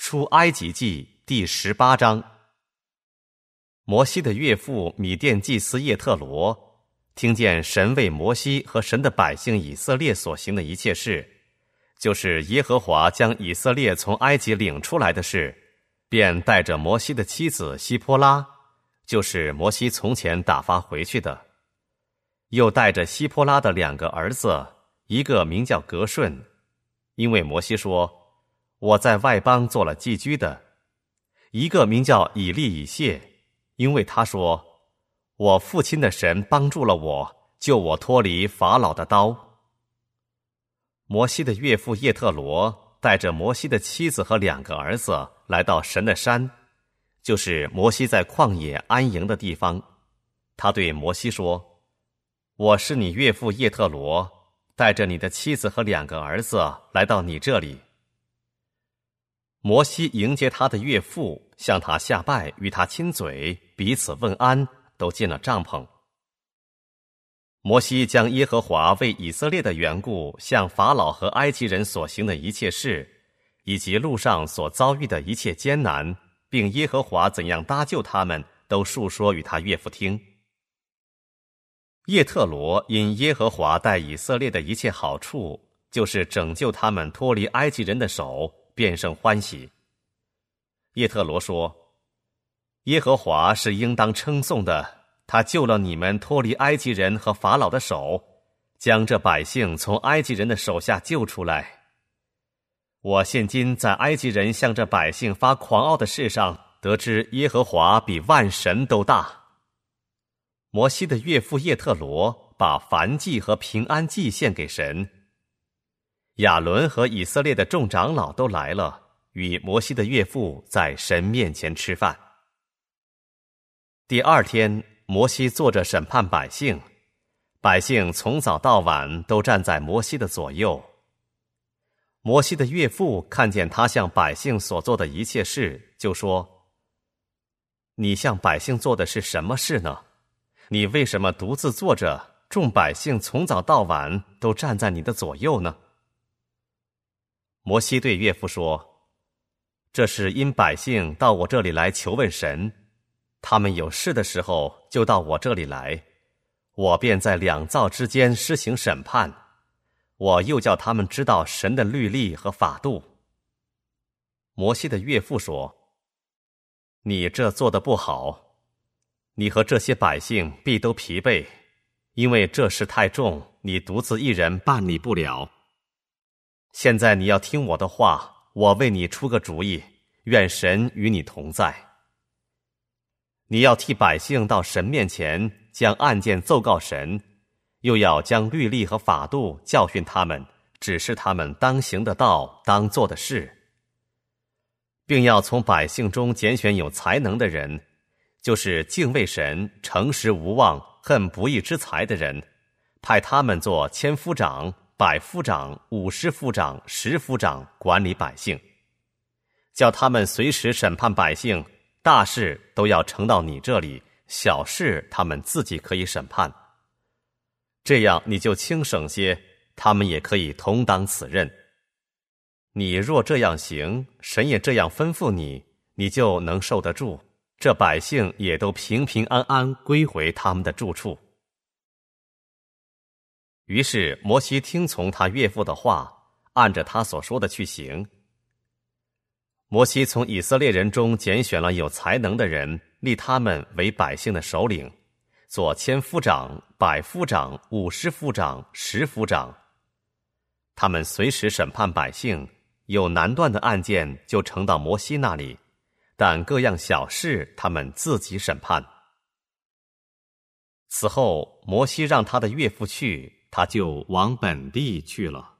出埃及记第18章。摩西的岳父米甸祭司叶特罗听见神为摩西和神的百姓以色列所行的一切事，就是耶和华将以色列从埃及领出来的事，便带着摩西的妻子希波拉，就是摩西从前打发回去的，又带着希波拉的2个儿子，一个名叫革顺，因为摩西说，我在外邦做了寄居的；一个名叫以利以谢，因为他说，我父亲的神帮助了我，救我脱离法老的刀。摩西的岳父叶特罗带着摩西的妻子和2个儿子来到神的山，就是摩西在旷野安营的地方。他对摩西说，我是你岳父叶特罗，带着你的妻子和2个儿子来到你这里。摩西迎接他的岳父，向他下拜，与他亲嘴，彼此问安，都进了帐篷。摩西将耶和华为以色列的缘故向法老和埃及人所行的一切事，以及路上所遭遇的一切艰难，并耶和华怎样搭救他们，都述说与他岳父听。叶特罗因耶和华待以色列的一切好处，就是拯救他们脱离埃及人的手，便甚欢喜。叶特罗说，耶和华是应当称颂的，他救了你们脱离埃及人和法老的手，将这百姓从埃及人的手下救出来。我现今在埃及人向这百姓发狂傲的事上，得知耶和华比万神都大。摩西的岳父叶特罗把燔祭和平安祭献给神。亚伦和以色列的众长老都来了，与摩西的岳父在神面前吃饭。第2天，摩西坐着审判百姓，百姓从早到晚都站在摩西的左右。摩西的岳父看见他向百姓所做的一切事，就说，你向百姓做的是什么事呢？你为什么独自坐着，众百姓从早到晚都站在你的左右呢？摩西对岳父说，这是因百姓到我这里来求问神，他们有事的时候就到我这里来，我便在2造之间施行审判，我又叫他们知道神的律例和法度。摩西的岳父说，你这做得不好，你和这些百姓必都疲惫，因为这事太重，你独自一人办理不了。现在你要听我的话，我为你出个主意，愿神与你同在。你要替百姓到神面前，将案件奏告神，又要将律例和法度教训他们，指示他们当行的道，当做的事，并要从百姓中拣选有才能的人，就是敬畏神、诚实无妄、恨不义之财的人，派他们做千夫长、百夫长、50夫长、10夫长，管理百姓，叫他们随时审判百姓，大事都要呈到你这里，小事他们自己可以审判。这样你就轻省些，他们也可以同当此任。你若这样行，神也这样吩咐你，你就能受得住，这百姓也都平平安安归回他们的住处。于是摩西听从他岳父的话，按着他所说的去行。摩西从以色列人中拣选了有才能的人，立他们为百姓的首领，做千夫长、百夫长、50夫长、10夫长。他们随时审判百姓，有难断的案件就呈到摩西那里，但各样小事他们自己审判。此后摩西让他的岳父去，他就往本地去了。